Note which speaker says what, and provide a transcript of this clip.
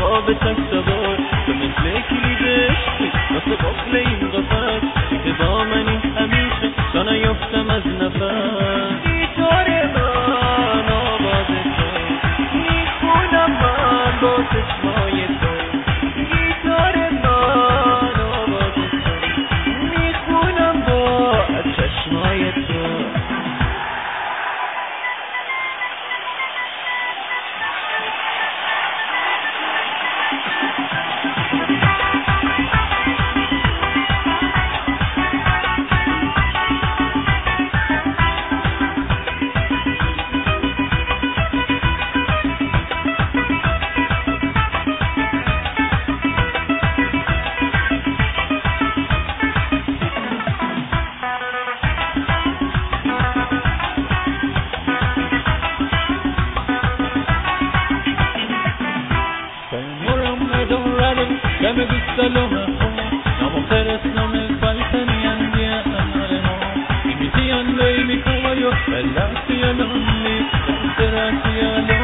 Speaker 1: به تک سوار تو مثل کلید عشقی واسه قفل این قفص که با منی همیشه تا نیفتم از نفس گیتار من آواز تو میخونم من با چشمای تو گیتار من آواز تو میخونم با چشمای تو دم بالسلام نام فرسنام الفلسطينيان دي أمرهم إمتيان لي بكويو بلاسي لوني بسراسي